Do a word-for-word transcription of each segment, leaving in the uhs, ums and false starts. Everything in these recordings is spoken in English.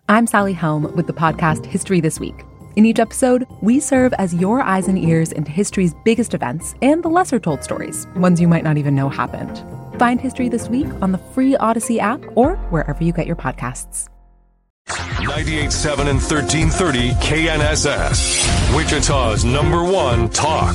I'm Sally Helm with the podcast History This Week. In each episode, we serve as your eyes and ears into history's biggest events and the lesser-told stories, ones you might not even know happened. Find History This Week on the free Odyssey app or wherever you get your podcasts. ninety-eight point seven and thirteen thirty K N S S, Wichita's number one talk.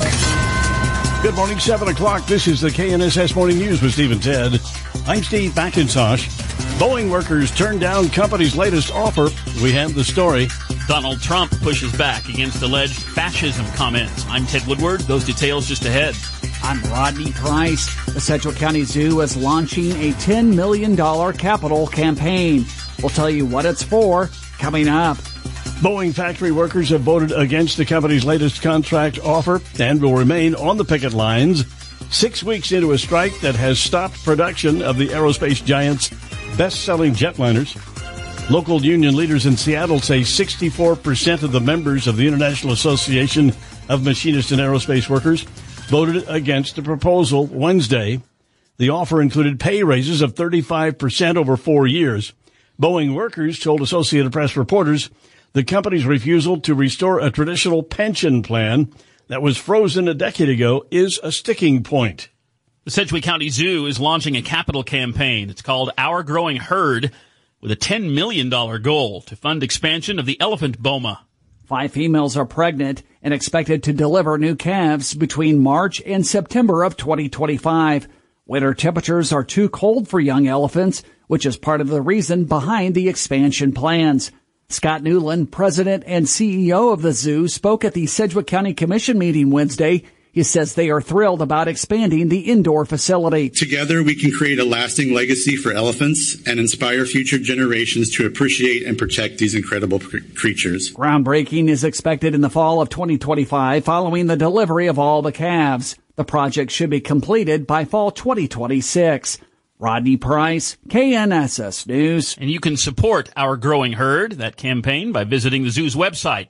Good morning, seven o'clock. This is the K N S S Morning News with Steve and Ted. I'm Steve McIntosh. Boeing workers turned down company's latest offer. We have the story. Donald Trump pushes back against alleged fascism comments. I'm Ted Woodward. Those details just ahead. I'm Rodney Price. The Sedgwick County Zoo is launching a ten million dollars capital campaign. We'll tell you what it's for coming up. Boeing factory workers have voted against the company's latest contract offer and will remain on the picket lines six weeks into a strike that has stopped production of the aerospace giant's best-selling jetliners. Local union leaders in Seattle say sixty-four percent of the members of the International Association of Machinists and Aerospace Workers voted against the proposal Wednesday. The offer included pay raises of thirty-five percent over four years. Boeing workers told Associated Press reporters the company's refusal to restore a traditional pension plan that was frozen a decade ago is a sticking point. The Sedgwick County Zoo is launching a capital campaign. It's called Our Growing Herd, with a ten million dollars goal to fund expansion of the elephant boma. Five females are pregnant and expected to deliver new calves between March and September of twenty twenty-five. Winter temperatures are too cold for young elephants, which is part of the reason behind the expansion plans. Scott Newland, president and C E O of the zoo, spoke at the Sedgwick County Commission meeting Wednesday. He says they are thrilled about expanding the indoor facility. Together, we can create a lasting legacy for elephants and inspire future generations to appreciate and protect these incredible cr- creatures. Groundbreaking is expected in the fall of twenty twenty-five following the delivery of all the calves. The project should be completed by fall twenty twenty-six. Rodney Price, K N S S News. And you can support Our Growing Herd, that campaign, by visiting the zoo's website,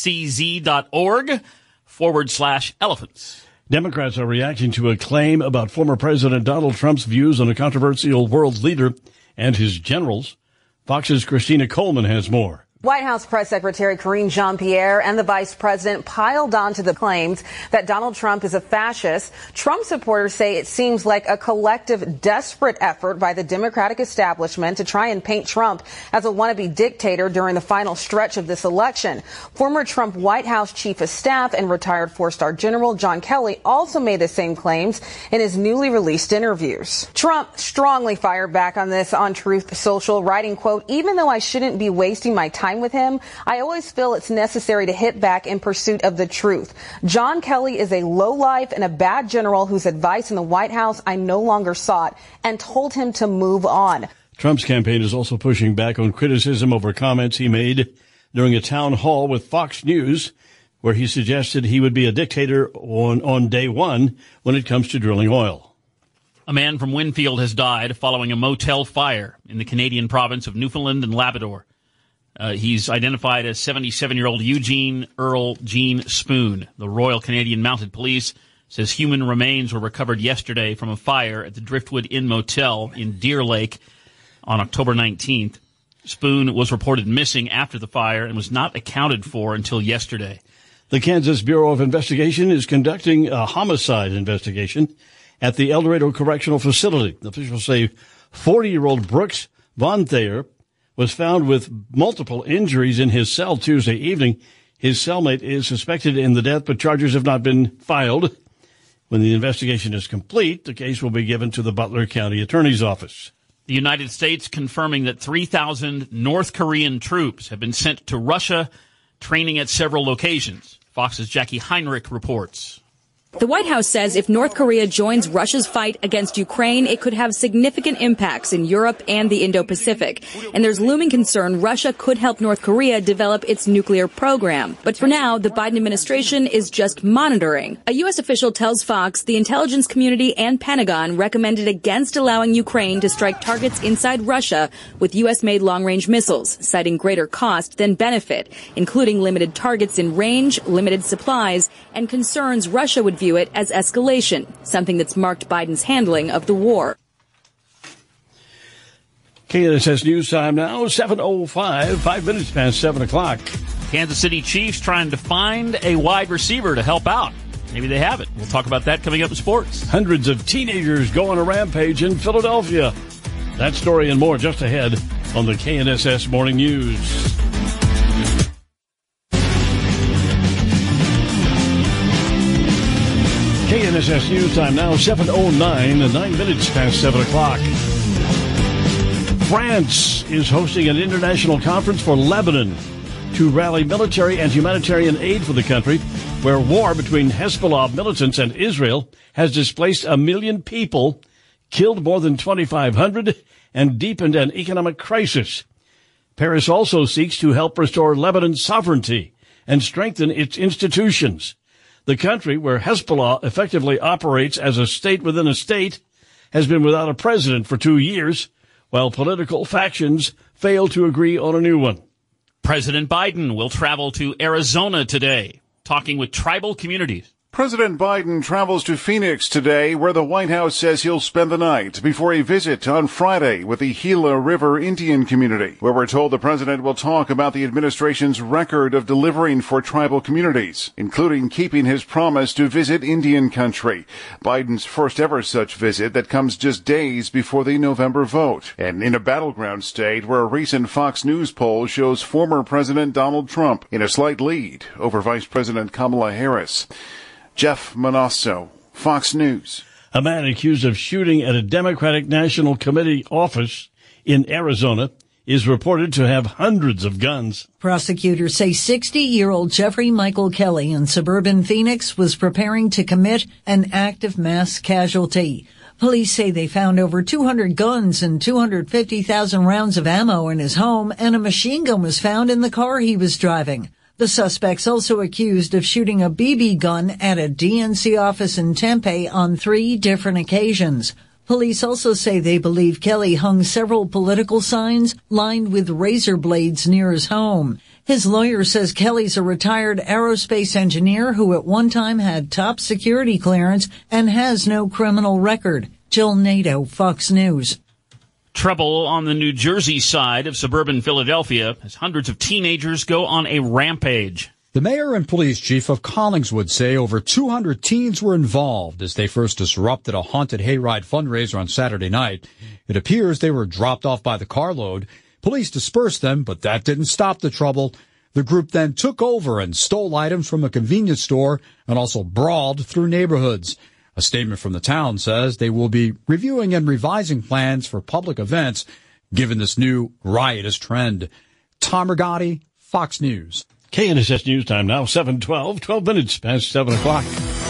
scz.org forward slash elephants. Democrats are reacting to a claim about former President Donald Trump's views on a controversial world leader and his generals. Fox's Christina Coleman has more. White House Press Secretary Karine Jean-Pierre and the vice president piled on to the claims that Donald Trump is a fascist. Trump supporters say it seems like a collective, desperate effort by the Democratic establishment to try and paint Trump as a wannabe dictator during the final stretch of this election. Former Trump White House chief of staff and retired four-star general John Kelly also made the same claims in his newly released interviews. Trump strongly fired back on this on Truth Social, writing, quote, "Even though I shouldn't be wasting my time with him, I always feel it's necessary to hit back in pursuit of the truth. John Kelly is a lowlife and a bad general whose advice in the White House I no longer sought, and told him to move on." Trump's campaign is also pushing back on criticism over comments he made during a town hall with Fox News, where he suggested he would be a dictator on, on day one when it comes to drilling oil. A man from Winfield has died following a motel fire in the Canadian province of Newfoundland and Labrador. Uh, he's identified as seventy-seven-year-old Eugene Earl Gene Spoon. The Royal Canadian Mounted Police says human remains were recovered yesterday from a fire at the Driftwood Inn Motel in Deer Lake on October nineteenth. Spoon was reported missing after the fire and was not accounted for until yesterday. The Kansas Bureau of Investigation is conducting a homicide investigation at the El Dorado Correctional Facility. Officials say forty-year-old Brooks Von Thayer was found with multiple injuries in his cell Tuesday evening. His cellmate is suspected in the death, but charges have not been filed. When the investigation is complete, the case will be given to the Butler County Attorney's Office. The United States confirming that three thousand North Korean troops have been sent to Russia, training at several locations. Fox's Jackie Heinrich reports. The White House says if North Korea joins Russia's fight against Ukraine, it could have significant impacts in Europe and the Indo-Pacific. And there's looming concern Russia could help North Korea develop its nuclear program. But for now, the Biden administration is just monitoring. A U S official tells Fox the intelligence community and Pentagon recommended against allowing Ukraine to strike targets inside Russia with U S-made long-range missiles, citing greater cost than benefit, including limited targets in range, limited supplies, and concerns Russia would view it as escalation, something that's marked Biden's handling of the war. K N S S News Time now, seven oh five, five minutes past seven o'clock. Kansas City Chiefs trying to find a wide receiver to help out. Maybe they have it. We'll talk about that coming up in sports. Hundreds of teenagers go on a rampage in Philadelphia. That story and more just ahead on the K N S S Morning News. K N S S News Time now, seven oh nine, nine minutes past seven o'clock. France is hosting an international conference for Lebanon to rally military and humanitarian aid for the country, where war between Hezbollah militants and Israel has displaced a million people, killed more than twenty-five hundred, and deepened an economic crisis. Paris also seeks to help restore Lebanon's sovereignty and strengthen its institutions. The country, where Hezbollah effectively operates as a state within a state, has been without a president for two years, while political factions fail to agree on a new one. President Biden will travel to Arizona today, talking with tribal communities. President Biden travels to Phoenix today, where the White House says he'll spend the night before a visit on Friday with the Gila River Indian community, where we're told the president will talk about the administration's record of delivering for tribal communities, including keeping his promise to visit Indian country. Biden's first ever such visit that comes just days before the November vote, and in a battleground state where a recent Fox News poll shows former President Donald Trump in a slight lead over Vice President Kamala Harris. Jeff Manasso, Fox News. A man accused of shooting at a Democratic National Committee office in Arizona is reported to have hundreds of guns. Prosecutors say sixty-year-old Jeffrey Michael Kelly in suburban Phoenix was preparing to commit an act of mass casualty. Police say they found over two hundred guns and two hundred fifty thousand rounds of ammo in his home, and a machine gun was found in the car he was driving. The suspect's also accused of shooting a B B gun at a D N C office in Tempe on three different occasions. Police also say they believe Kelly hung several political signs lined with razor blades near his home. His lawyer says Kelly's a retired aerospace engineer who at one time had top security clearance and has no criminal record. Jill Nato, Fox News. Trouble on the New Jersey side of suburban Philadelphia as hundreds of teenagers go on a rampage. The mayor and police chief of Collingswood say over two hundred teens were involved as they first disrupted a haunted hayride fundraiser on Saturday night. It appears they were dropped off by the carload. Police dispersed them, but that didn't stop the trouble. The group then took over and stole items from a convenience store and also brawled through neighborhoods. A statement from the town says they will be reviewing and revising plans for public events given this new riotous trend. Tom Rigotti, Fox News. K N S S News Time now, seven twelve, twelve minutes past seven o'clock.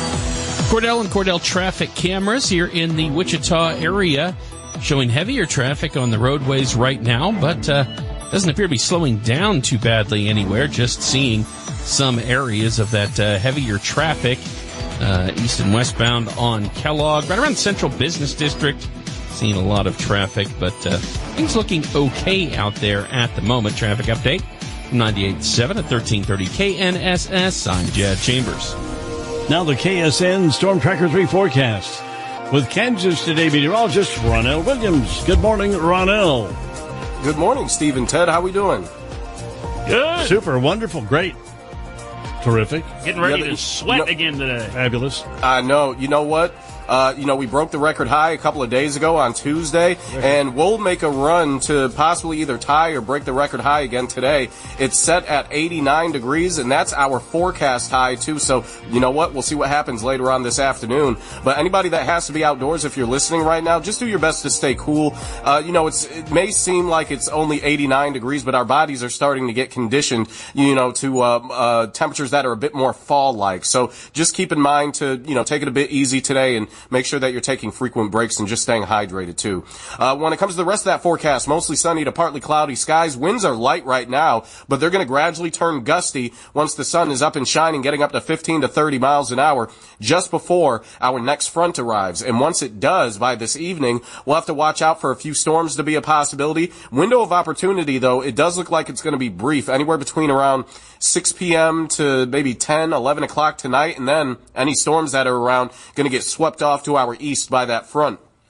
Cordell and Cordell traffic cameras here in the Wichita area showing heavier traffic on the roadways right now, but uh, doesn't appear to be slowing down too badly anywhere, just seeing some areas of that uh, heavier traffic. Uh, east and westbound on Kellogg, right around the Central Business District. Seeing a lot of traffic, but uh, things looking okay out there at the moment. Traffic update from ninety-eight point seven at thirteen thirty K N S S. I'm Jad Chambers. Now the K S N Storm Tracker three forecast with Kansas Today meteorologist Ronell Williams. Good morning, Ronell. Good morning, Steve and Ted. How we doing? Good. Super, wonderful, great. Terrific. Getting ready Yeah, to sweat no, again today. Fabulous. I know. You know what? Uh, you know, we broke the record high a couple of days ago on Tuesday, and we'll make a run to possibly either tie or break the record high again today. It's set at eighty-nine degrees, and that's our forecast high, too. So, you know what? We'll see what happens later on this afternoon. But anybody that has to be outdoors, if you're listening right now, just do your best to stay cool. Uh, you know, it's, it may seem like it's only eighty-nine degrees, but our bodies are starting to get conditioned, you know, to uh, uh, temperatures that are a bit more fall-like. So just keep in mind to, you know, take it a bit easy today and make sure that you're taking frequent breaks and just staying hydrated, too. Uh, when it comes to the rest of that forecast, mostly sunny to partly cloudy skies. Winds are light right now, but they're going to gradually turn gusty once the sun is up and shining, getting up to fifteen to thirty miles an hour just before our next front arrives. And once it does, by this evening, we'll have to watch out for a few storms to be a possibility. Window of opportunity, though, it does look like it's going to be brief, anywhere between around six p.m. to maybe ten, eleven o'clock tonight, and then any storms that are around going to get swept off to our east by that front.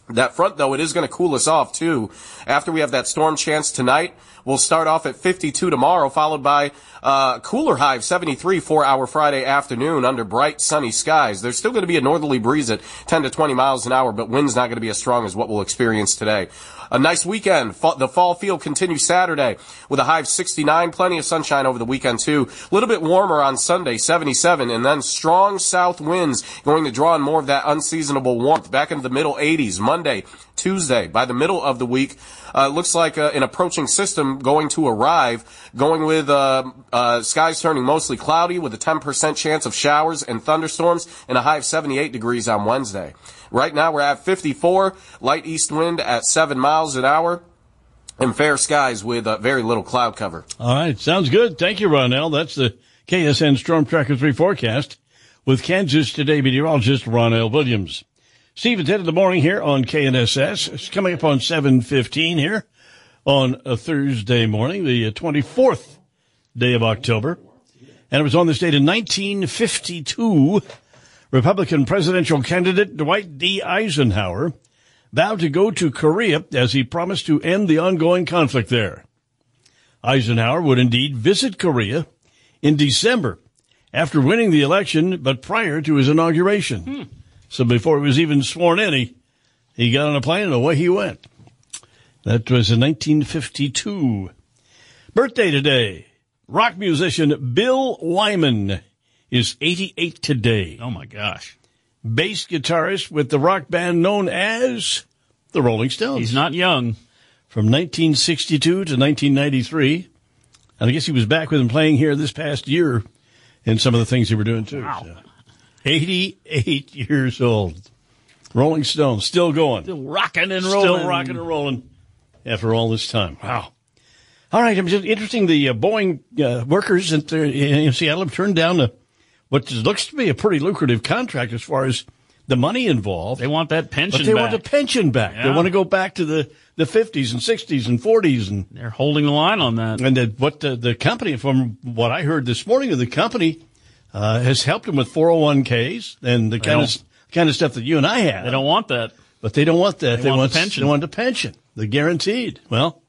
That front, though, it is going to cool us off, too. After we have that storm chance tonight, we'll start off at fifty-two tomorrow, followed by uh cooler high of seventy-three for our Friday afternoon under bright, sunny skies. There's still going to be a northerly breeze at ten to twenty miles an hour, but wind's not going to be as strong as what we'll experience today. A nice weekend. The fall field continues Saturday with a high of sixty-nine. Plenty of sunshine over the weekend, too. A little bit warmer on Sunday, seventy-seven. And then strong south winds going to draw in more of that unseasonable warmth back into the middle eighties. Monday, Tuesday. By the middle of the week, uh, looks like uh, an approaching system going to arrive, going with uh, uh, skies turning mostly cloudy with a ten percent chance of showers and thunderstorms and a high of seventy-eight degrees on Wednesday. Right now we're at fifty-four, light east wind at seven miles an hour, and fair skies with uh, very little cloud cover. All right, sounds good. Thank you, Ronell. That's the K S N Storm Tracker three forecast with Kansas Today meteorologist Ronell Williams. Steve and Ted in the morning here on K N S S. It's coming up on seven fifteen here on a Thursday morning, the twenty-fourth day of October. And it was on this date in nineteen fifty-two. Republican presidential candidate Dwight D. Eisenhower vowed to go to Korea as he promised to end the ongoing conflict there. Eisenhower would indeed visit Korea in December after winning the election, but prior to his inauguration. Hmm. So before he was even sworn in, he, he got on a plane and away he went. That was in nineteen fifty-two. Birthday today, rock musician Bill Wyman is eighty-eight today. Oh, my gosh. Bass guitarist with the rock band known as the Rolling Stones. He's not young. From nineteen sixty-two to nineteen ninety-three. And I guess he was back with them playing here this past year in some of the things they were doing, too. Wow. So. eighty-eight years old. Rolling Stones, still going. Still rocking and rolling. Still rocking and rolling after all this time. Wow. All right, it's interesting. The uh, Boeing uh, workers in, in Seattle have turned down a, what looks to be a pretty lucrative contract as far as the money involved. They want that pension back. But they back. want the pension back. Yeah. They want to go back to the, the fifties and sixties and forties. And they're holding the line on that. And the, what the, the company, from what I heard this morning, the company uh, has helped them with four oh one k's and the kind of, kind of stuff that you and I have. They don't want that. But they don't want that. They, they want, want the pension. They want the pension. The guaranteed. Well,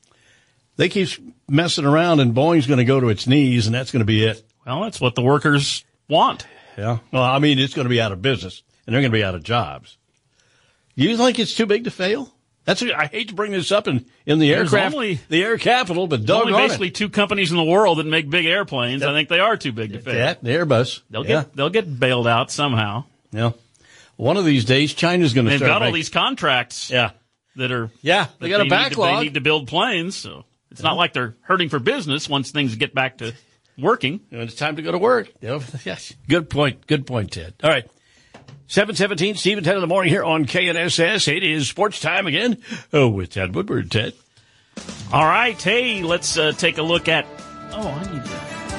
they keep messing around, and Boeing's going to go to its knees, and that's going to be it. Well, that's what the workers want. Yeah. Well, I mean, it's going to be out of business, and they're going to be out of jobs. You think it's too big to fail? That's I hate to bring this up in, in the There's aircraft, only, the air capital, but there's doggone only basically it. two companies in the world that make big airplanes. That, I think they are too big to fail. That, the Airbus. They'll yeah. get they'll get bailed out somehow. Yeah. One of these days, China's going to They've start. got making, all these contracts. Yeah. That are yeah. They got they a backlog. Need to, they need to build planes, so it's yeah. not like they're hurting for business once things get back to working. And it's time to go to work. Yep. Yes. Good point. Good point, Ted. All right. seven seventeen, Steve and Ted in the morning here on K N S S. It is sports time again. Oh, with Ted Woodward. Ted. All right. Hey, let's uh, take a look at. Oh, I need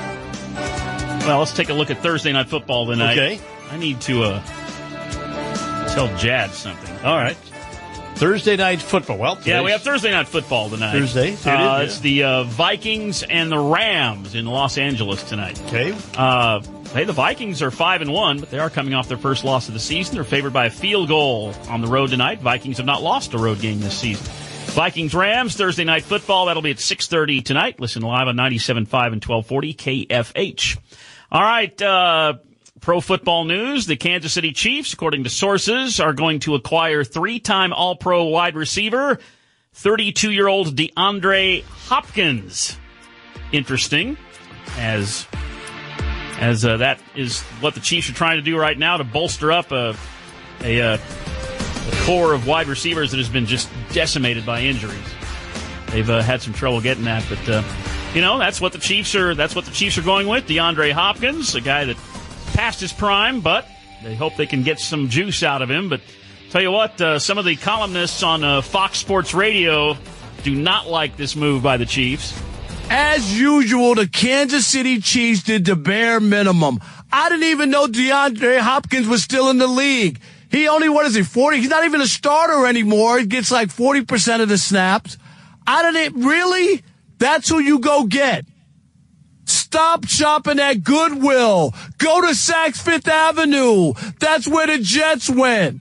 to. Well, let's take a look at Thursday Night Football tonight. Okay. I need to uh, tell Jad something. All right. Thursday Night Football. Well, yeah, we have Thursday Night Football tonight. Thursday. Uh, yeah. It's the uh, Vikings and the Rams in Los Angeles tonight. Okay. Uh, hey, the Vikings are five and one, but they are coming off their first loss of the season. They're favored by a field goal on the road tonight. Vikings have not lost a road game this season. Vikings Rams Thursday Night Football. That'll be at six thirty tonight. Listen live on ninety-seven point five and twelve forty K F H. All right. Uh, Pro football news. The Kansas City Chiefs, according to sources, are going to acquire three-time All-Pro wide receiver, thirty-two-year-old DeAndre Hopkins. Interesting, as as uh, that is what the Chiefs are trying to do right now to bolster up a, a, a, a core of wide receivers that has been just decimated by injuries. They've uh, had some trouble getting that, but uh, you know that's what the Chiefs are. That's what the Chiefs are going with. DeAndre Hopkins, a guy that past his prime, but they hope they can get some juice out of him. But tell you what, uh, some of the columnists on uh, Fox Sports Radio do not like this move by the Chiefs. As usual, the Kansas City Chiefs did the bare minimum. I didn't even know DeAndre Hopkins was still in the league. He only, what is he, forty? He's not even a starter anymore. He gets like forty percent of the snaps. I didn't, really? That's who you go get. Stop shopping at Goodwill. Go to Saks Fifth Avenue. That's where the Jets went.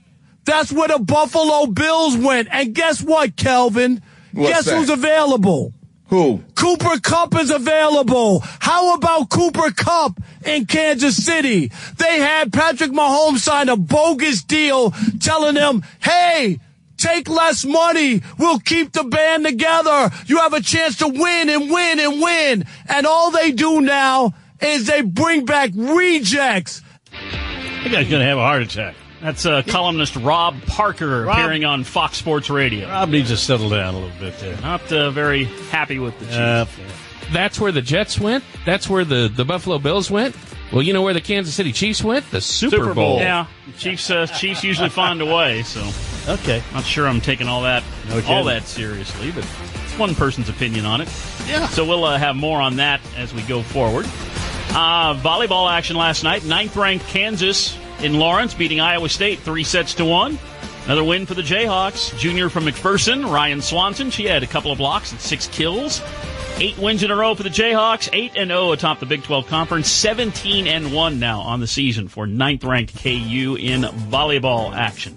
That's where the Buffalo Bills went. And guess what, Kelvin? What's guess that? who's available? Who? Cooper Kupp is available. How about Cooper Kupp in Kansas City? They had Patrick Mahomes sign a bogus deal telling them, hey, take less money. We'll keep the band together. You have a chance to win and win and win. And all they do now is they bring back rejects. That guy's going to have a heart attack. That's uh, columnist Rob Parker Rob, appearing on Fox Sports Radio. Rob needs to settle down a little bit there. Not uh, very happy with the Chiefs. Uh, That's where the Jets went? That's where the, the Buffalo Bills went? Well, you know where the Kansas City Chiefs went? The Super, Super Bowl. Bowl. Yeah, Chiefs uh, Chiefs usually find a way, so okay. Not sure I'm taking all that No all that seriously, but it's one person's opinion on it. Yeah. So we'll uh, have more on that as we go forward. Uh, volleyball action last night. Ninth-ranked Kansas in Lawrence beating Iowa State three sets to one. Another win for the Jayhawks. Junior from McPherson, Ryan Swanson. She had a couple of blocks and six kills. Eight wins in a row for the Jayhawks. eight and oh atop the Big twelve Conference. seventeen and one now on the season for ninth-ranked K U in volleyball action.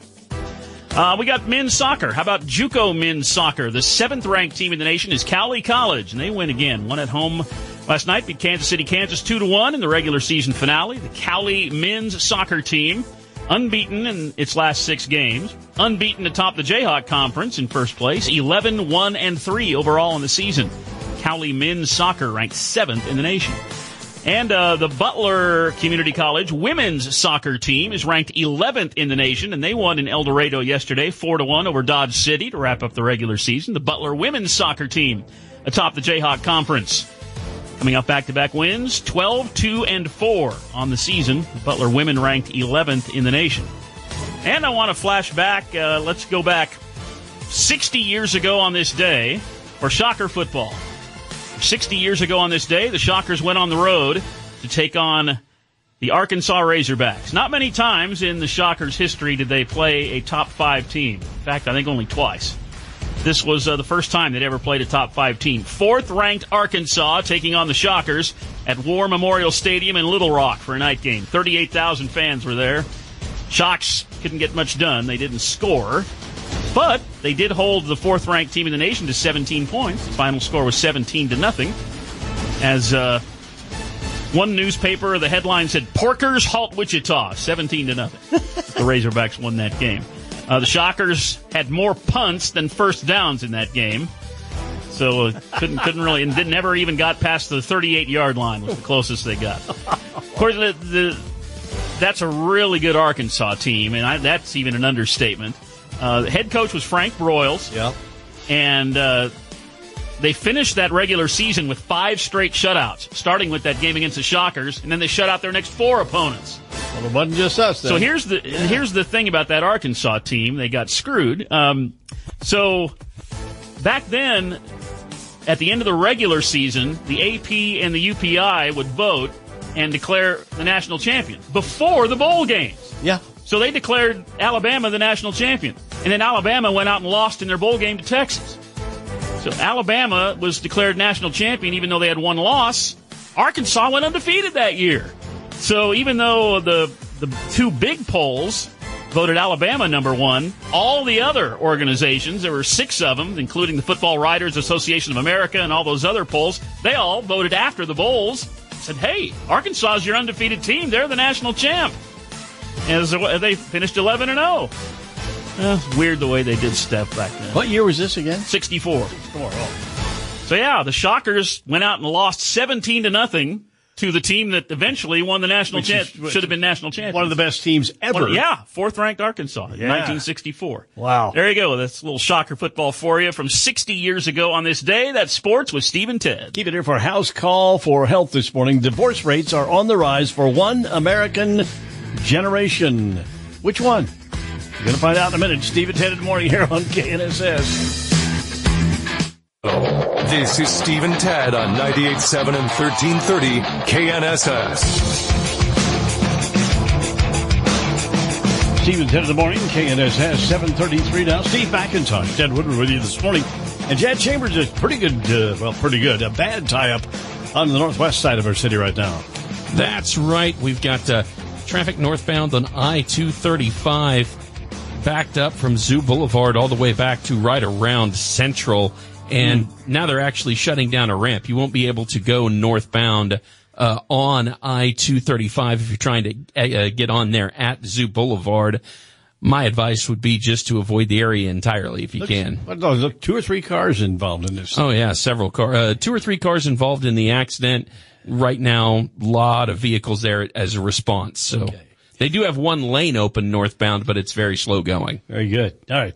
Uh, we got men's soccer. How about JUCO men's soccer? The seventh-ranked team in the nation is Cowley College, and they win again. One at home last night, beat Kansas City, Kansas two to one in the regular season finale. The Cowley men's soccer team, unbeaten in its last six games, unbeaten atop the Jayhawk Conference in first place, eleven one and three overall in the season. Cowley men's soccer ranked seventh in the nation. And uh, the Butler Community College women's soccer team is ranked eleventh in the nation, and they won in El Dorado yesterday, four to one over Dodge City to wrap up the regular season. The Butler women's soccer team atop the Jayhawk Conference, coming off back-to-back wins, twelve two and four on the season. The Butler women ranked eleventh in the nation. And I want to flash back. Uh, let's go back sixty years ago on this day for Shocker football. sixty years ago on this day, the Shockers went on the road to take on the Arkansas Razorbacks. Not many times in the Shockers' history did they play a top five team. In fact, I think only twice. This was uh, the first time they'd ever played a top five team. Fourth-ranked Arkansas taking on the Shockers at War Memorial Stadium in Little Rock for a night game. thirty-eight thousand fans were there. Shocks couldn't get much done. They didn't score. But they did hold the fourth-ranked team in the nation to seventeen points. The final score was seventeen to nothing. As uh, one newspaper, the headline said, "Porkers halt Wichita, seventeen to nothing." The Razorbacks won that game. Uh, the Shockers had more punts than first downs in that game, so uh, couldn't couldn't really, and didn't never even got past the thirty-eight-yard line. Was the closest they got. Of course, the, the, that's a really good Arkansas team, and I, that's even an understatement. Uh, the head coach was Frank Broyles. Yeah. And uh, they finished that regular season with five straight shutouts, starting with that game against the Shockers, and then they shut out their next four opponents. Well, it wasn't just us then. So here's the yeah. here's the thing about that Arkansas team. They got screwed. Um, so back then, at the end of the regular season, the A P and the U P I would vote and declare the national champion before the bowl games. Yeah. So they declared Alabama the national champion. And then Alabama went out and lost in their bowl game to Texas. So Alabama was declared national champion even though they had one loss. Arkansas went undefeated that year. So even though the the two big polls voted Alabama number one, all the other organizations, there were six of them, including the Football Writers Association of America and all those other polls, they all voted after the bowls, said, hey, Arkansas is your undefeated team. They're the national champ. And they finished eleven and oh. Uh, weird the way they did stuff back then. What year was this again? sixty-four. sixty-four, oh. So yeah, the Shockers went out and lost seventeen to nothing to the team that eventually won the national championship. Should have been national champions. One of the best teams ever. One, yeah, fourth-ranked Arkansas in yeah. nineteen sixty-four. Wow. There you go. That's a little Shocker football for you from sixty years ago on this day. That's sports with Steve and Ted. Keep it here for House Call for Health this morning. Divorce rates are on the rise for one American generation. Which one? We're going to find out in a minute. Steve and Ted in the morning here on K N S S. This is Steve and Ted on ninety-eight point seven and thirteen thirty K N S S. Steve and Ted in the morning, K N S S, seven thirty-three now. Steve McIntosh, Ted Woodward with you this morning. And Chad Chambers is pretty good, uh, well, pretty good, a bad tie-up on the northwest side of our city right now. That's right. We've got uh, traffic northbound on I two thirty-five. backed up from Zoo Boulevard all the way back to right around Central, and mm. now they're actually shutting down a ramp. You won't be able to go northbound uh, on I two thirty-five if you're trying to uh, get on there at Zoo Boulevard. My advice would be just to avoid the area entirely if you Looks, can. No, look, two or three cars involved in this. Oh, yeah, several cars. Uh, two or three cars involved in the accident. Right now, a lot of vehicles there as a response. So okay. They do have one lane open northbound, but it's very slow going. Very good. All right.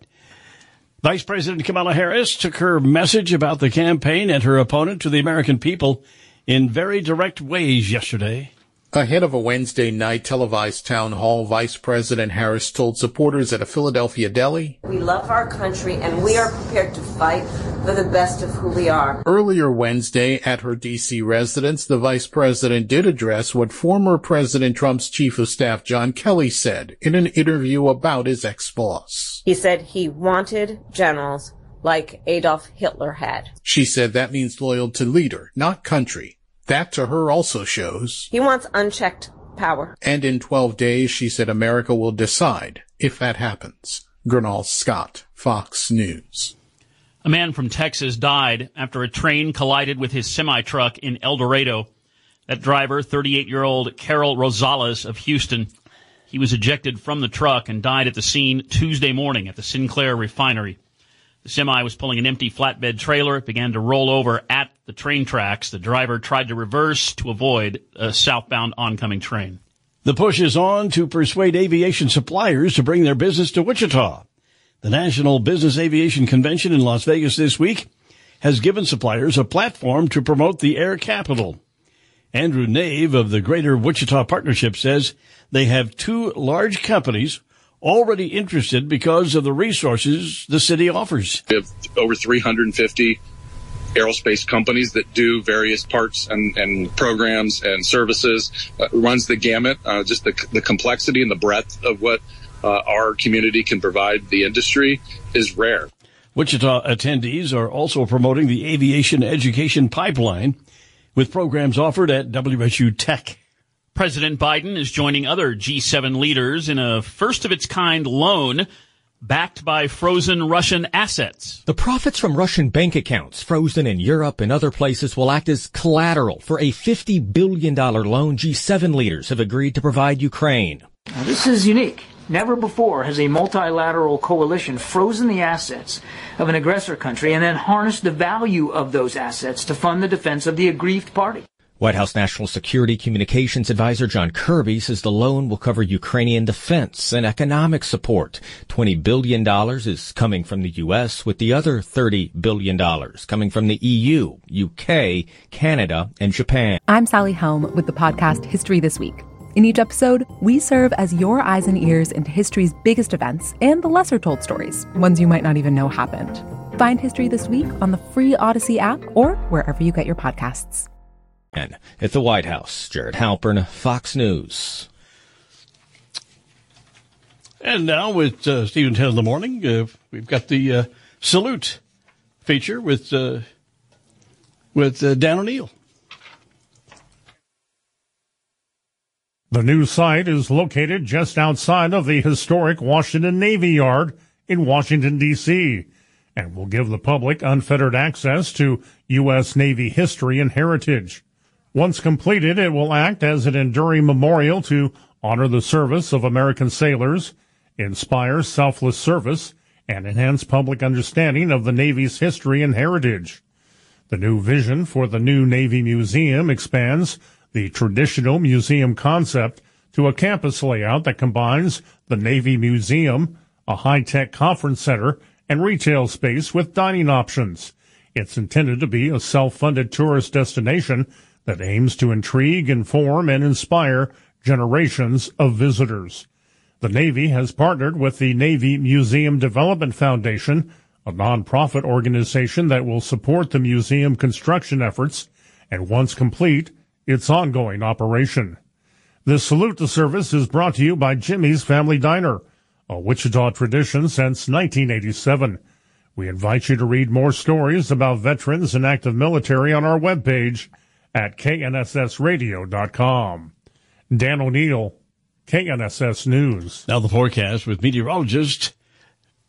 Vice President Kamala Harris took her message about the campaign and her opponent to the American people in very direct ways yesterday. Ahead of a Wednesday night televised town hall, Vice President Harris told supporters at a Philadelphia deli, "We love our country and we are prepared to fight for the best of who we are." Earlier Wednesday at her D C residence, the Vice President did address what former President Trump's Chief of Staff John Kelly said in an interview about his ex-boss. He said he wanted generals like Adolf Hitler had. She said that means loyal to leader, not country. That to her also shows he wants unchecked power. And in twelve days, she said America will decide if that happens. Gernal Scott, Fox News. A man from Texas died after a train collided with his semi-truck in El Dorado. That driver, thirty-eight-year-old Carol Rosales of Houston, he was ejected from the truck and died at the scene Tuesday morning at the Sinclair refinery. The semi was pulling an empty flatbed trailer. It began to roll over at the train tracks. The driver tried to reverse to avoid a southbound oncoming train. The push is on to persuade aviation suppliers to bring their business to Wichita. The National Business Aviation Convention in Las Vegas this week has given suppliers a platform to promote the air capital. Andrew Nave of the Greater Wichita Partnership says they have two large companies already interested because of the resources the city offers. We have over three hundred fifty aerospace companies that do various parts and, and programs and services. Uh, runs the gamut, uh, just the, the complexity and the breadth of what uh, our community can provide the industry is rare. Wichita attendees are also promoting the aviation education pipeline with programs offered at W S U Tech. President Biden is joining other G seven leaders in a first-of-its-kind loan backed by frozen Russian assets. The profits from Russian bank accounts frozen in Europe and other places will act as collateral for a fifty billion dollars loan G seven leaders have agreed to provide Ukraine. Now, this is unique. Never before has a multilateral coalition frozen the assets of an aggressor country and then harnessed the value of those assets to fund the defense of the aggrieved party. White House National Security Communications Advisor John Kirby says the loan will cover Ukrainian defense and economic support. twenty billion dollars is coming from the U S, with the other thirty billion dollars coming from the E U, U K, Canada, and Japan. I'm Sally Helm with the podcast History This Week. In each episode, we serve as your eyes and ears into history's biggest events and the lesser-told stories, ones you might not even know happened. Find History This Week on the free Odyssey app or wherever you get your podcasts. At the White House, Jared Halpern, Fox News. And now with uh, Stephen ten in the morning, uh, we've got the uh, salute feature with uh, with uh, Dan O'Neill. The new site is located just outside of the historic Washington Navy Yard in Washington, D C, and will give the public unfettered access to U S Navy history and heritage. Once completed, it will act as an enduring memorial to honor the service of American sailors, inspire selfless service, and enhance public understanding of the Navy's history and heritage. The new vision for the new Navy Museum expands the traditional museum concept to a campus layout that combines the Navy Museum, a high-tech conference center, and retail space with dining options. It's intended to be a self-funded tourist destination that aims to intrigue, inform, and inspire generations of visitors. The Navy has partnered with the Navy Museum Development Foundation, a nonprofit organization that will support the museum construction efforts and, once complete, its ongoing operation. This Salute to Service is brought to you by Jimmy's Family Diner, a Wichita tradition since nineteen eighty-seven. We invite you to read more stories about veterans and active military on our webpage at K N S S radio dot com. Dan O'Neill, K N S S News. Now the forecast with meteorologist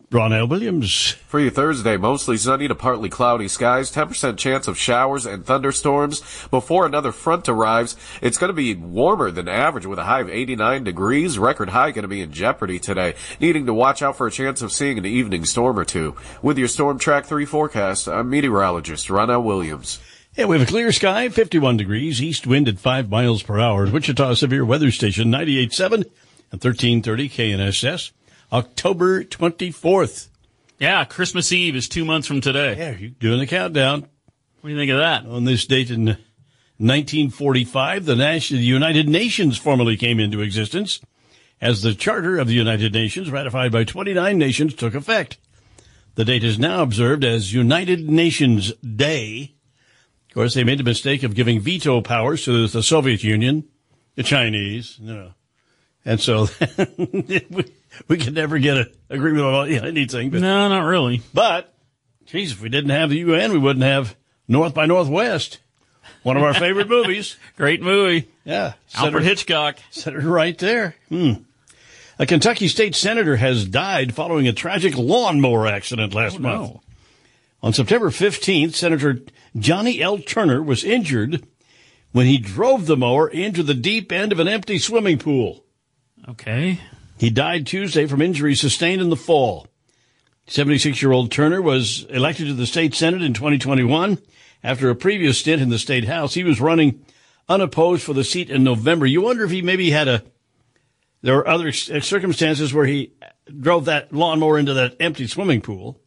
Ronell Williams. For your Thursday, mostly sunny to partly cloudy skies, ten percent chance of showers and thunderstorms. Before another front arrives, it's going to be warmer than average with a high of eighty-nine degrees. Record high going to be in jeopardy today, needing to watch out for a chance of seeing an evening storm or two. With your Storm Track three forecast, I'm meteorologist Ronell Williams. Yeah, we have a clear sky, fifty-one degrees, east wind at five miles per hour. Wichita Severe Weather Station, ninety-eight point seven and thirteen thirty K N S S. October twenty-fourth. Yeah, Christmas Eve is two months from today. Yeah, you're doing the countdown. What do you think of that? On this date in nineteen forty-five, the, Nas- the United Nations formally came into existence as the Charter of the United Nations, ratified by twenty-nine nations, took effect. The date is now observed as United Nations Day. Of course, they made the mistake of giving veto powers to the Soviet Union, the Chinese, you know. And so we, we could never get an agreement on anything. But, no, not really. But, geez, if we didn't have the U N, we wouldn't have North by Northwest, one of our favorite movies. Great movie. Yeah. Alfred Senator, Hitchcock. Senator right there. Hmm. A Kentucky state senator has died following a tragic lawnmower accident last oh, month. No. On September fifteenth, Senator Johnny L. Turner was injured when he drove the mower into the deep end of an empty swimming pool. Okay. He died Tuesday from injuries sustained in the fall. seventy-six-year-old Turner was elected to the state Senate in twenty twenty-one. After a previous stint in the state House, he was running unopposed for the seat in November. You wonder if he maybe had a, there were other circumstances where he drove that lawnmower into that empty swimming pool.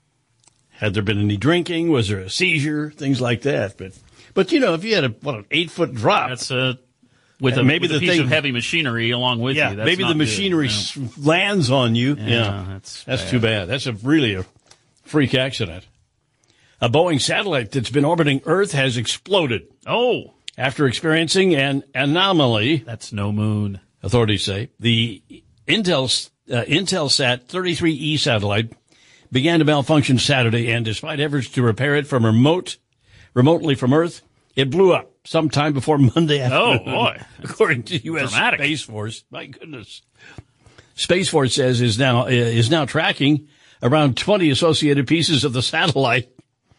Had there been any drinking? Was there a seizure? Things like that. But, but you know, if you had a, what, an eight-foot drop. That's a, with a, maybe with the a piece thing, of heavy machinery along with yeah, you. That's maybe the machinery good, no. lands on you. Yeah, yeah. that's That's bad. too bad. That's a really a freak accident. A Boeing satellite that's been orbiting Earth has exploded. Oh. After experiencing an anomaly. That's no moon. Authorities say. The Intel, uh, Intelsat thirty-three E satellite began to malfunction Saturday, and despite efforts to repair it from remote, remotely from Earth, it blew up sometime before Monday afternoon. Oh, boy. According to U S Dramatic. Space Force. My goodness. Space Force says is now, is now tracking around twenty associated pieces of the satellite,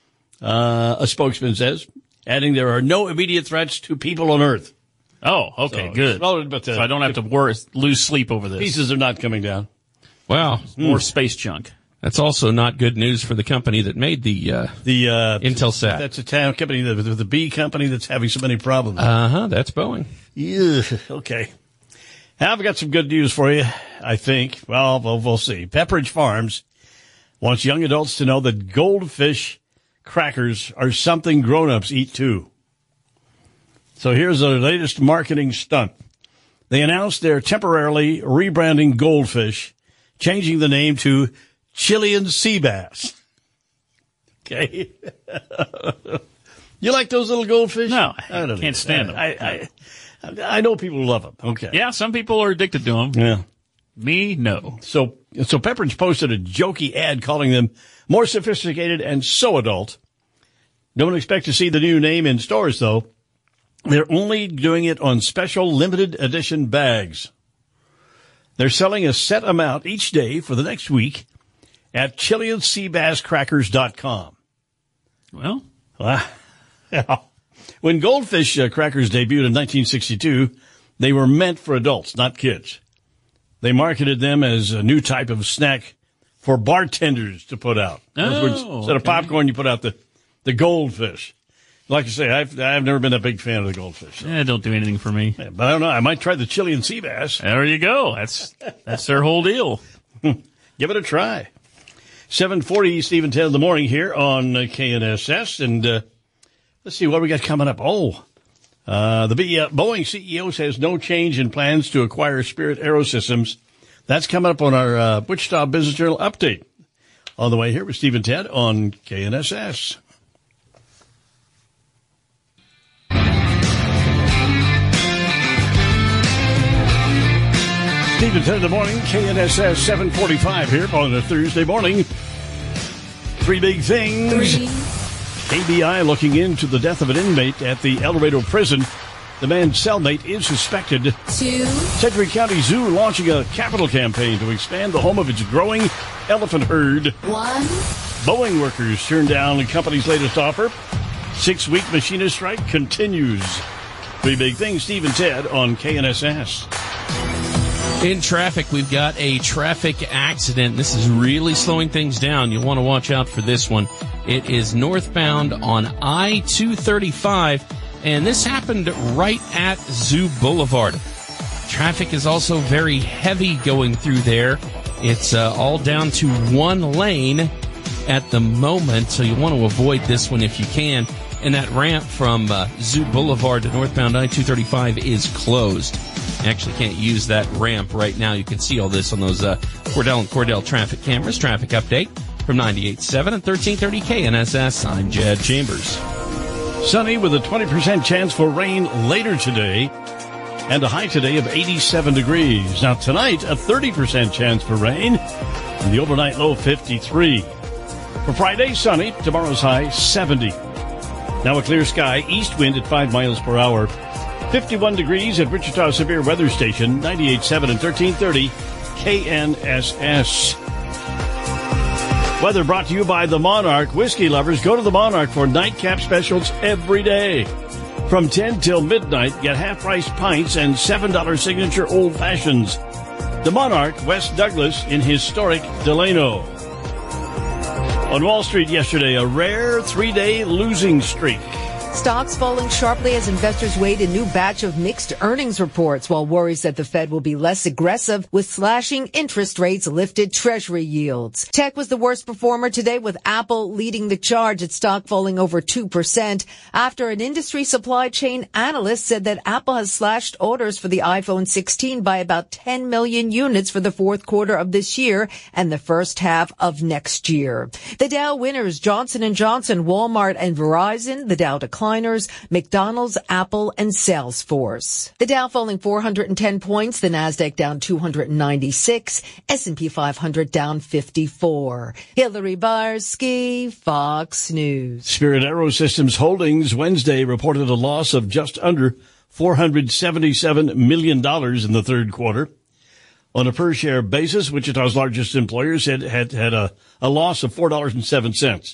uh, a spokesman says, adding there are no immediate threats to people on Earth. Oh, okay, So, good. well, but the, so I don't have to worry, lose sleep over this. Pieces are not coming down. Wow. More space junk. That's also not good news for the company that made the uh, the uh, Intelsat. That's a town company, the, the B company that's having so many problems. Uh-huh, that's Boeing. Yeah, okay. Now, I've got some good news for you, I think. Well, we'll, we'll see. Pepperidge Farms wants young adults to know that goldfish crackers are something grown-ups eat too. So here's the latest marketing stunt. They announced they're temporarily rebranding Goldfish, changing the name to Chilean sea bass. Okay. You like those little goldfish? No, I don't can't stand them. I, I, I know people love them. Okay. Yeah, some people are addicted to them. Yeah. Me, no. So, so Pepperidge posted a jokey ad calling them more sophisticated and so adult. Don't expect to see the new name in stores, though. They're only doing it on special limited edition bags. They're selling a set amount each day for the next week at Chilean Sea Bass Crackers dot com. Well, uh, yeah. When Goldfish uh, Crackers debuted in nineteen sixty-two, they were meant for adults, not kids. They marketed them as a new type of snack for bartenders to put out. In other words, Oh, instead of okay. popcorn, you put out the, the goldfish. Like I say, I've, I've never been a big fan of the goldfish. So. Yeah, don't do anything for me. Yeah, but I don't know. I might try the Chilean sea bass. There you go. That's that's their whole deal. Give it a try. seven forty, Steve and ten in the morning here on uh, K N S S. And uh, let's see what we got coming up. Oh, uh, the B, uh, Boeing C E O says no change in plans to acquire Spirit Aerosystems. That's coming up on our uh, Wichita Business Journal update. On the way here with Steve and Ted on K N S S. Steve and Ted in the morning, K N S S seven forty-five here on a Thursday morning. Three big things. Three. A B I looking into the death of an inmate at the El Dorado prison The man's cellmate is suspected. Two. Sedgwick County Zoo launching a capital campaign to expand the home of its growing elephant herd. One. Boeing workers turned down the company's latest offer. Six-week machinist strike continues. Three big things, Steve and Ted on K N S S. In traffic, we've got a traffic accident. This is really slowing things down. You'll want to watch out for this one. It is northbound on I two thirty-five, and this happened right at Zoo Boulevard. Traffic is also very heavy going through there. It's uh, all down to one lane at the moment, so you want to avoid this one if you can. And that ramp from uh, Zoo Boulevard to northbound I two thirty-five is closed. You actually can't use that ramp right now. You can see all this on those uh, Cordell and Cordell traffic cameras. Traffic update from ninety-eight point seven and thirteen thirty K N S S. I'm Jed Chambers. Sunny with a twenty percent chance for rain later today and a high today of eighty-seven degrees. Now tonight, a thirty percent chance for rain and the overnight low fifty-three. For Friday, sunny. Tomorrow's high seventy. Now a clear sky, east wind at five miles per hour. fifty-one degrees at Wichita Severe Weather Station, ninety-eight point seven and thirteen thirty K N S S. Weather brought to you by the Monarch. Whiskey lovers, go to the Monarch for nightcap specials every day. From ten till midnight, get half-price pints and seven dollars signature old fashions. The Monarch, West Douglas in historic Delano. On Wall Street yesterday, a rare three-day losing streak. Stocks falling sharply as investors wait a new batch of mixed earnings reports, while worries that the Fed will be less aggressive with slashing interest rates lifted Treasury yields. Tech was the worst performer today, with Apple leading the charge, its stock falling over two percent after an industry supply chain analyst said that Apple has slashed orders for the iPhone sixteen by about ten million units for the fourth quarter of this year and the first half of next year. The Dow winners, Johnson and Johnson, Walmart, and Verizon. The Dow declined. McDonald's, Apple, and Salesforce. The Dow falling four hundred ten points, the Nasdaq down two hundred ninety-six, S and P five hundred down fifty-four. Hillary Barsky, Fox News. Spirit AeroSystems Holdings Wednesday reported a loss of just under four hundred seventy-seven million dollars in the third quarter. On a per-share basis, Wichita's largest employer said had had a, a loss of four dollars and seven cents.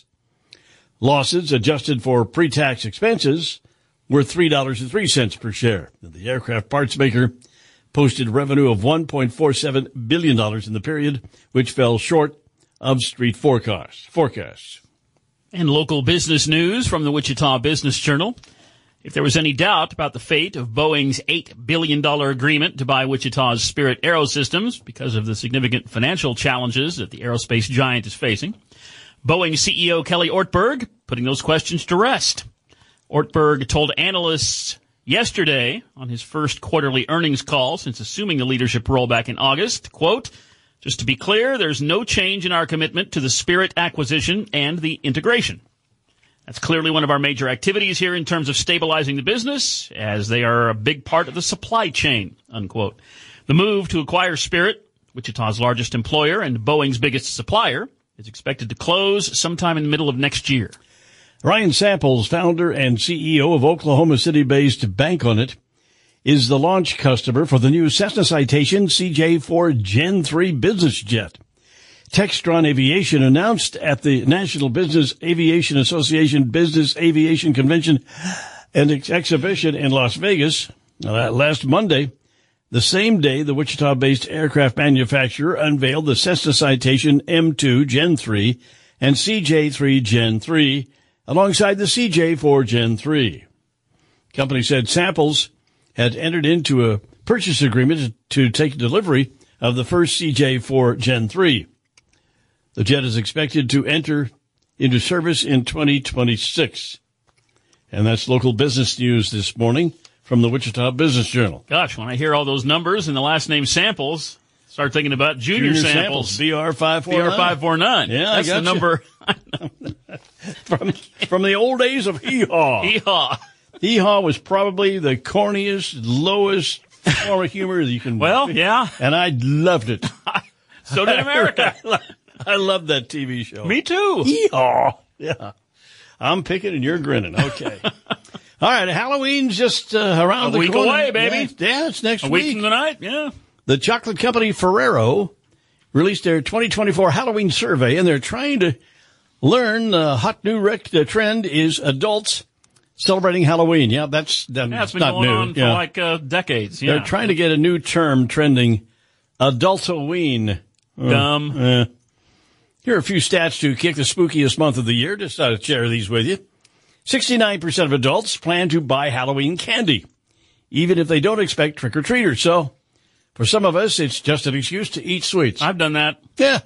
Losses adjusted for pre-tax expenses were three dollars and three cents per share. The aircraft parts maker posted revenue of one point four seven billion dollars in the period, which fell short of street forecasts. forecasts. And local business news from the Wichita Business Journal. If there was any doubt about the fate of Boeing's eight billion dollars agreement to buy Wichita's Spirit AeroSystems because of the significant financial challenges that the aerospace giant is facing, Boeing C E O Kelly Ortberg putting those questions to rest. Ortberg told analysts yesterday on his first quarterly earnings call since assuming the leadership role back in August, quote, "Just to be clear, there's no change in our commitment to the Spirit acquisition and the integration. That's clearly one of our major activities here in terms of stabilizing the business, as they are a big part of the supply chain," unquote. The move to acquire Spirit, Wichita's largest employer and Boeing's biggest supplier, is expected to close sometime in the middle of next year. Ryan Samples, founder and C E O of Oklahoma City-based Bank On It, is the launch customer for the new Cessna Citation C J four Gen three business jet. Textron Aviation announced at the National Business Aviation Association Business Aviation Convention and Ex- Exhibition in Las Vegas uh, last Monday, the same day the Wichita-based aircraft manufacturer unveiled the Cessna Citation M two Gen three and C J three Gen three alongside the C J four Gen three. Company said Samples had entered into a purchase agreement to take delivery of the first C J four Gen three. The jet is expected to enter into service in twenty twenty-six. And that's local business news this morning from the Wichita Business Journal. Gosh, when I hear all those numbers and the last name Samples, start thinking about Junior, Junior Samples. Samples. B R five four nine. B R five four nine. Yeah, that's I the got number. from, from the old days of Hee Haw. Hee Haw. Hee Haw was probably the corniest, lowest form of humor that you can. Well, yeah. And I loved it. So did America. I loved that T V show. Me too. Hee Haw. Yeah. I'm picking and you're grinning. Okay. All right, Halloween's just uh, around A the week corner. away, baby. Yeah, yeah, it's next A week. week from tonight, yeah. The chocolate company Ferrero released their twenty twenty-four Halloween survey, and they're trying to learn the hot new rec- the trend is adults celebrating Halloween. Yeah, that's, that's Yeah, it's been not going new. on for Yeah. like uh, decades. Yeah. They're trying to get a new term trending, adultoween. Dumb. Uh, uh. Here are a few stats to kick the spookiest month of the year. Just thought I'd share these with you. sixty-nine percent of adults plan to buy Halloween candy, even if they don't expect trick-or-treaters. So, for some of us, it's just an excuse to eat sweets. I've done that. Yeah.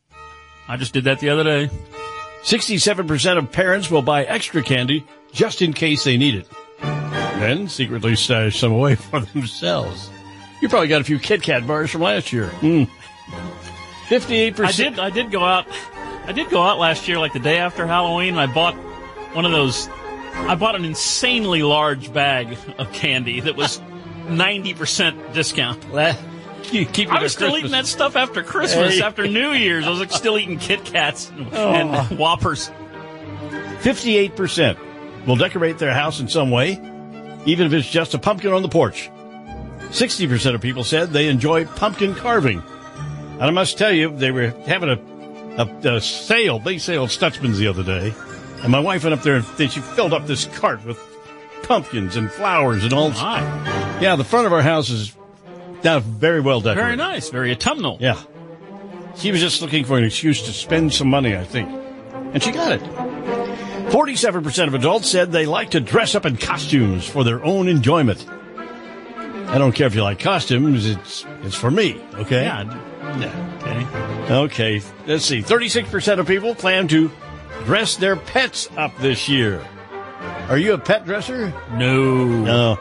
I just did that the other day. sixty-seven percent of parents will buy extra candy just in case they need it. Then secretly stash some away for themselves. You probably got a few Kit Kat bars from last year. Mm. fifty-eight percent. I did. I did go out. I did go out last year, like the day after Halloween, and I bought one of those. I bought an insanely large bag of candy that was ninety percent discount. You keep I it was at still Christmas. eating that stuff after Christmas, Hey. after New Year's. I was like still eating Kit Kats and, Oh. and Whoppers. fifty-eight percent will decorate their house in some way, even if it's just a pumpkin on the porch. sixty percent of people said they enjoy pumpkin carving. And I must tell you, they were having a, a, a sale, big sale at Stutzman's the other day. And my wife went up there and she filled up this cart with pumpkins and flowers and all. My. Yeah, the front of our house is now very well decorated. Very nice, very autumnal. Yeah. She was just looking for an excuse to spend some money, I think. And she got it. forty-seven percent of adults said they like to dress up in costumes for their own enjoyment. I don't care if you like costumes, it's it's for me, okay? Yeah. Yeah. Okay. Okay, let's see. thirty-six percent of people plan to dress their pets up this year. Are you a pet dresser? No. No.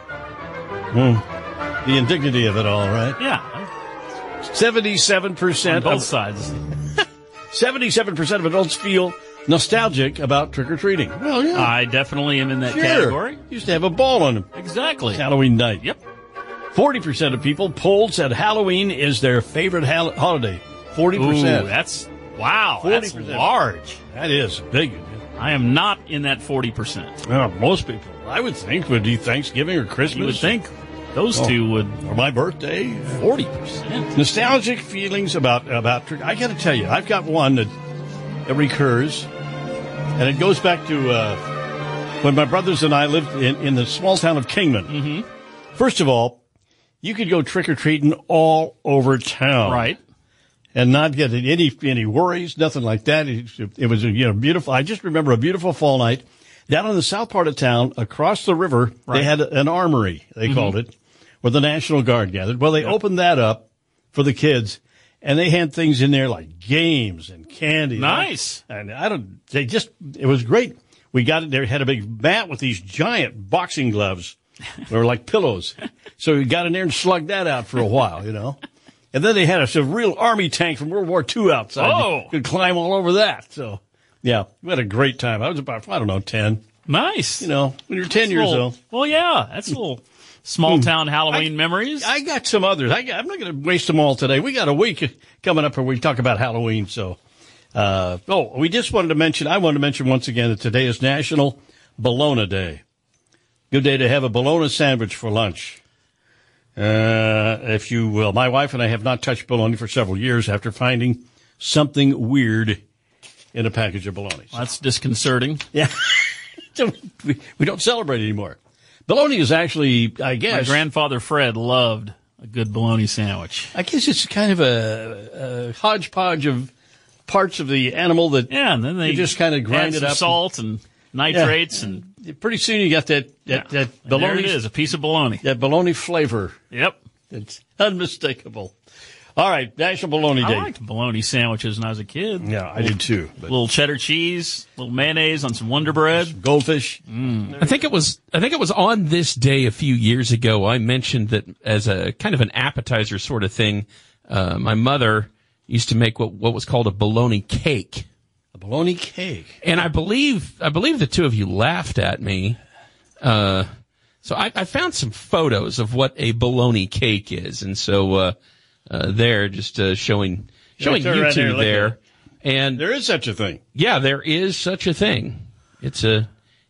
Hmm. The indignity of it all, right? Yeah. seventy-seven percent On both of, sides. seventy-seven percent of adults feel nostalgic about trick-or-treating. Well, yeah. I definitely am in that Sure. category. Used to have a ball on them. Exactly. Halloween night. Yep. forty percent of people polled said Halloween is their favorite hal- holiday. forty percent. Ooh, that's, wow, forty that's percent. large. That is big. I am not in that forty percent. Well, most people, I would think, would do Thanksgiving or Christmas. You would think those Oh. two would. Or my birthday. forty percent. Nostalgic feelings about, about trick. I got to tell you, I've got one that, that recurs, and it goes back to uh, when my brothers and I lived in, in the small town of Kingman. Mm-hmm. First of all, you could go trick-or-treating all over town. Right. And not get any any worries, nothing like that. It, it was a you know beautiful. I just remember a beautiful fall night down in the south part of town, across the river. Right. They had an armory, they Mm-hmm. called it, where the National Guard gathered. Well, they Yep. opened that up for the kids, and they had things in there like games and candy. Nice. And I don't. They just. It was great. We got it. They had a big mat with these giant boxing gloves. They were like pillows. So we got in there and slugged that out for a while, you know. And then they had a, a real army tank from World War Two outside. Oh. You could climb all over that. So, yeah, we had a great time. I was about, I don't know, ten. Nice. You know, when you're ten That's a years little- old. Well, yeah, that's a little small town Halloween memories. I got some others. I got, I'm not going to waste them all today. We got a week coming up where we talk about Halloween. So, uh, oh, we just wanted to mention, I wanted to mention once again that today is National Bologna Day. Good day to have a bologna sandwich for lunch. Uh, if you will. My wife and I have not touched bologna for several years after finding something weird in a package of bologna. So, That's disconcerting. yeah. So we, we don't celebrate anymore. Bologna is actually, I My guess. grandfather Fred loved a good bologna sandwich. I guess it's kind of a, a hodgepodge of parts of the animal that Yeah, and then they you just kind of grind add it some up. salt and nitrates, and Pretty soon you got that that, yeah. that And there bologna. it is, a piece of bologna. That bologna flavor. Yep. It's unmistakable. All right, National Bologna Day. I liked bologna sandwiches when I was a kid. Yeah, I did too. A little cheddar cheese, a little mayonnaise on some Wonder Bread. Goldfish. I think it was I think it was on this day a few years ago I mentioned that as a kind of an appetizer sort of thing, uh, my mother used to make what what was called a bologna cake. A bologna cake. And I believe I believe the two of you laughed at me. Uh, so I, I found some photos of what a bologna cake is, and so uh, uh, there, just uh, showing showing turn you right two there, look there. at And there is such a thing. Yeah, there is such a thing. It's a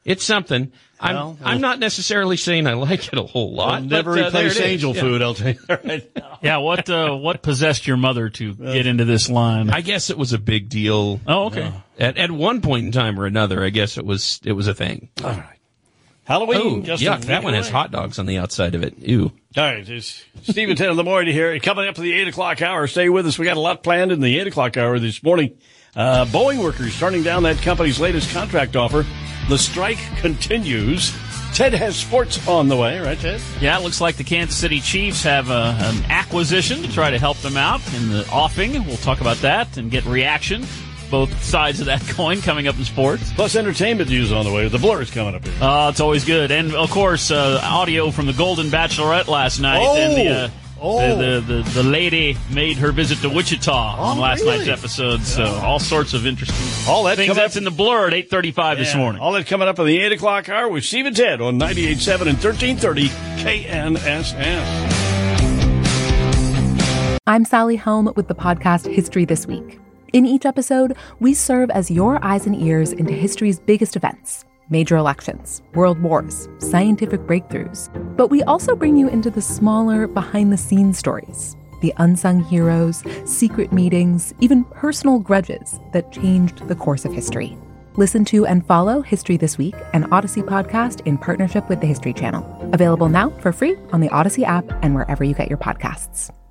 It's something. I'm Well, I'm not necessarily saying I like it a whole lot. I'll never but, uh, replace there it is. angel Yeah. food, I'll tell you that right now. Yeah, what uh, what possessed your mother to get into this line? I guess it was a big deal. Oh, okay. Uh, at at one point in time or another, I guess it was it was a thing. All right. Halloween. Oh, just yuck, a that week one has away. hot dogs on the outside of it. Ew. All right, it's Stephen ten in the morning here. Coming up to the eight o'clock hour. Stay with us. We got a lot planned in the eight o'clock hour this morning. Uh, Boeing workers turning down that company's latest contract offer. The strike continues. Ted has sports on the way, right, Ted? Yeah, it looks like the Kansas City Chiefs have a, an acquisition to try to help them out in the offing. We'll talk about that and get reaction. Both sides of that coin coming up in sports. Plus entertainment news on the way. The Blur is coming up here. Uh, it's always good. And, of course, uh, audio from the Golden Bachelorette last night. Oh! And the, uh, Oh. the, the, the, the lady made her visit to Wichita on last really? night's episode. So all sorts of interesting All that things coming that's up- in the Blur at eight thirty-five this Yeah, morning. All that coming up in the eight o'clock hour with Steve and Ted on ninety-eight point seven and thirteen thirty K N S S. I'm Sally Helm with the podcast History This Week. In each episode, we serve as your eyes and ears into history's biggest events. Major elections, world wars, scientific breakthroughs. But we also bring you into the smaller, behind-the-scenes stories, the unsung heroes, secret meetings, even personal grudges that changed the course of history. Listen to and follow History This Week, an Odyssey podcast in partnership with the History Channel. Available now for free on the Odyssey app and wherever you get your podcasts.